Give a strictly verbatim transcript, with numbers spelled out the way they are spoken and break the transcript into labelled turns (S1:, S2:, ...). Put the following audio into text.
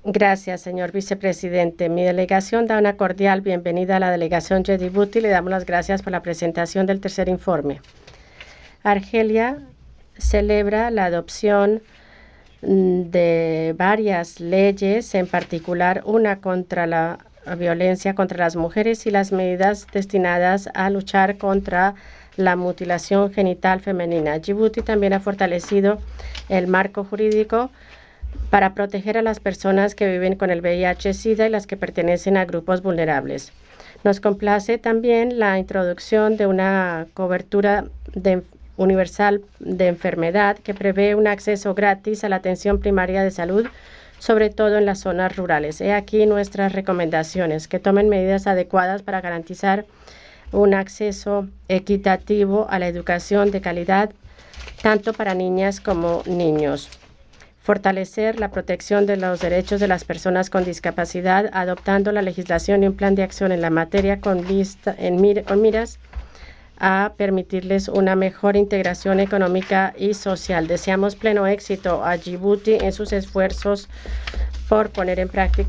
S1: Gracias, señor vicepresidente. Mi delegación da una cordial bienvenida a la delegación de Djibouti y le damos las gracias por la presentación del tercer informe. Argelia celebra la adopción de varias leyes, en particular una contra la violencia contra las mujeres y las medidas destinadas a luchar contra la mutilación genital femenina. Djibouti también ha fortalecido el marco jurídico para proteger a las personas que viven con el V I H SIDA y las que pertenecen a grupos vulnerables. Nos complace también la introducción de una cobertura de universal de enfermedad que prevé un acceso gratis a la atención primaria de salud, sobre todo en las zonas rurales. He aquí nuestras recomendaciones: que tomen medidas adecuadas para garantizar un acceso equitativo a la educación de calidad, tanto para niñas como niños. Fortalecer la protección de los derechos de las personas con discapacidad, adoptando la legislación y un plan de acción en la materia con, vista, en mir, con miras a permitirles una mejor integración económica y social. Deseamos pleno éxito a Djibouti en sus esfuerzos por poner en práctica